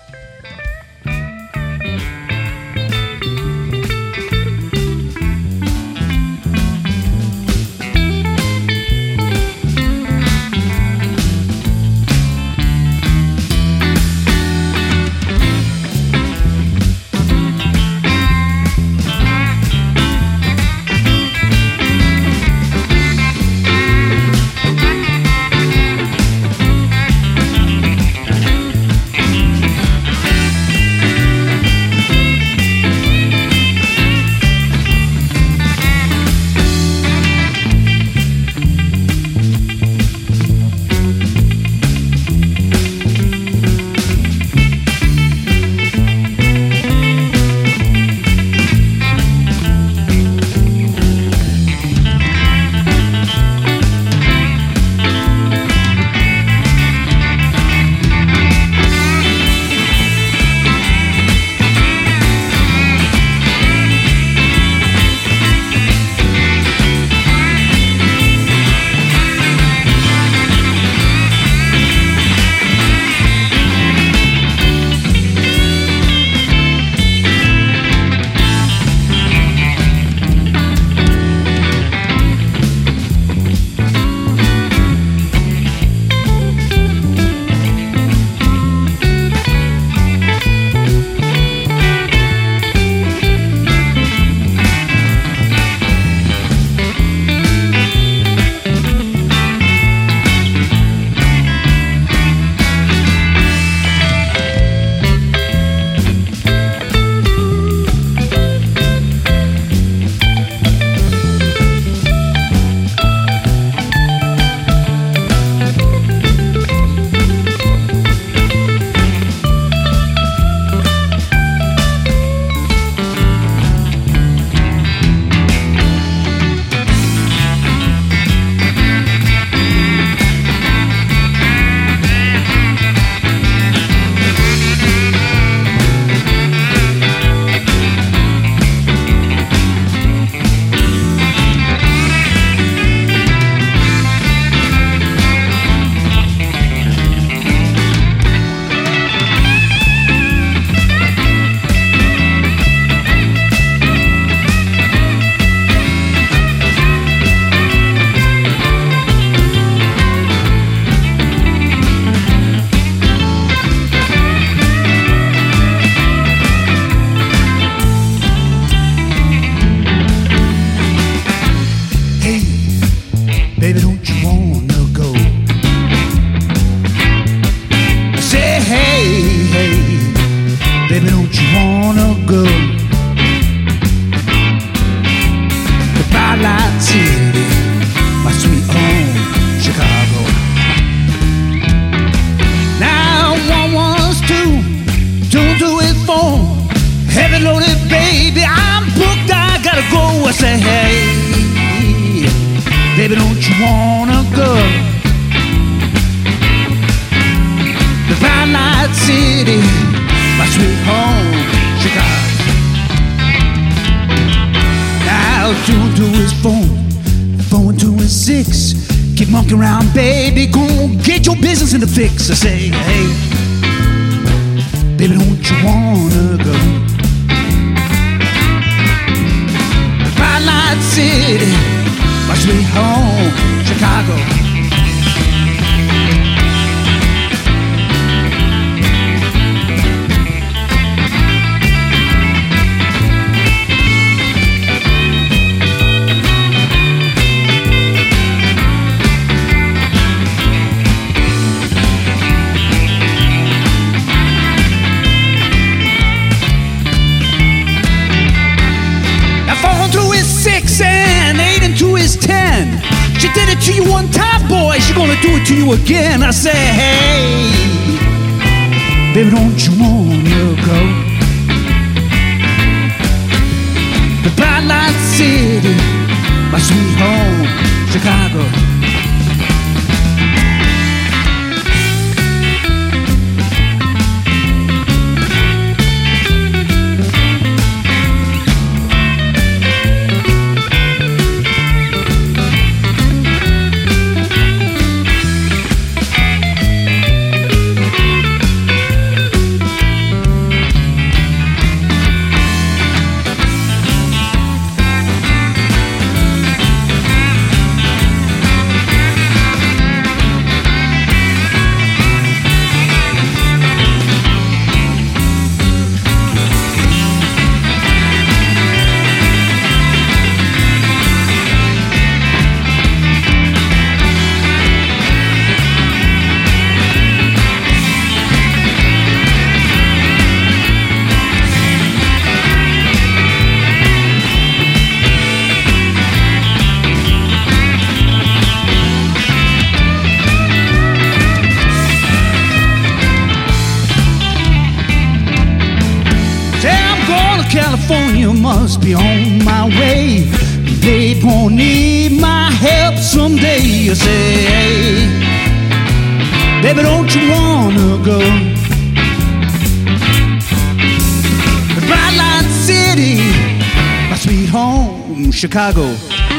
I say, hey, baby, don't you wanna go to Twilight City, my sweet home, Chicago? Now, 2 to his phone, phone to his 6. Keep monkeying around, baby, go get your business in the fix. I say, hey, baby, don't you wanna go to Twilight City, my sweet home, Chicago? And 8 into his 10. She did it to you one time, boy, she's gonna do it to you again. I say, hey, baby, don't you wanna go to Twilight City, my sweet home, Chicago? California, must be on my way. Babe, won't need my help someday. You say, hey, baby, don't you wanna go? The Bright Line City, my sweet home, Chicago.